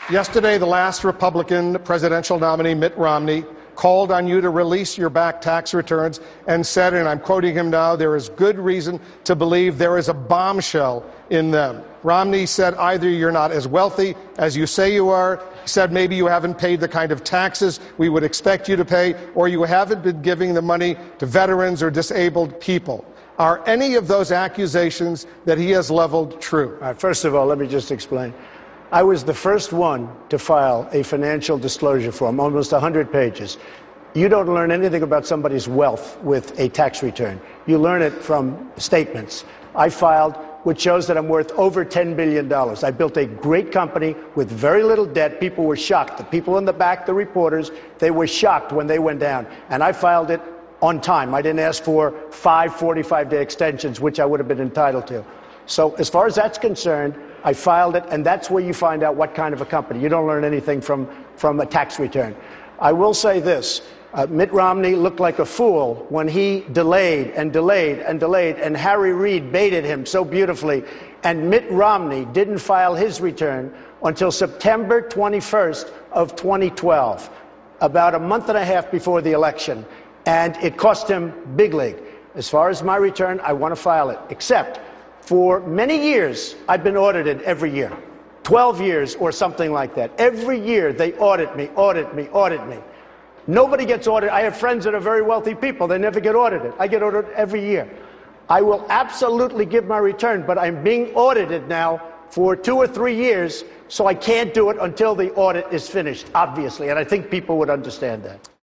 Yesterday, the last Republican presidential nominee, Mitt Romney, called on you to release your back tax returns and said, and I'm quoting him now, there is good reason to believe there is a bombshell in them. Romney said either you're not as wealthy as you say you are, he said maybe you haven't paid the kind of taxes we would expect you to pay, or you haven't been giving the money to veterans or disabled people. Are any of those accusations that he has leveled true? All right, first of all, let me just explain. I was the first one to file a financial disclosure form, almost 100 pages. You don't learn anything about somebody's wealth with a tax return. You learn it from statements. I filed, which shows that I'm worth over $10 billion. I built a great company with very little debt. People were shocked. The people in the back, the reporters, they were shocked when they went down. And I filed it on time. I didn't ask for 5 45-day extensions, which I would have been entitled to. So as far as that's concerned, I filed it, and that's where you find out what kind of a company. You don't learn anything from a tax return. I will say this. Mitt Romney looked like a fool when he delayed and delayed and delayed, and Harry Reid baited him so beautifully. And Mitt Romney didn't file his return until September 21st of 2012, about a month and a half before the election. And it cost him big league. As far as my return, I want to file it, except for many years, I've been audited every year, 12 years or something like that. Every year, they audit me, audit me, audit me. Nobody gets audited. I have friends that are very wealthy people. They never get audited. I get audited every year. I will absolutely give my return, but I'm being audited now for 2 or 3 years, so I can't do it until the audit is finished, obviously, and I think people would understand that.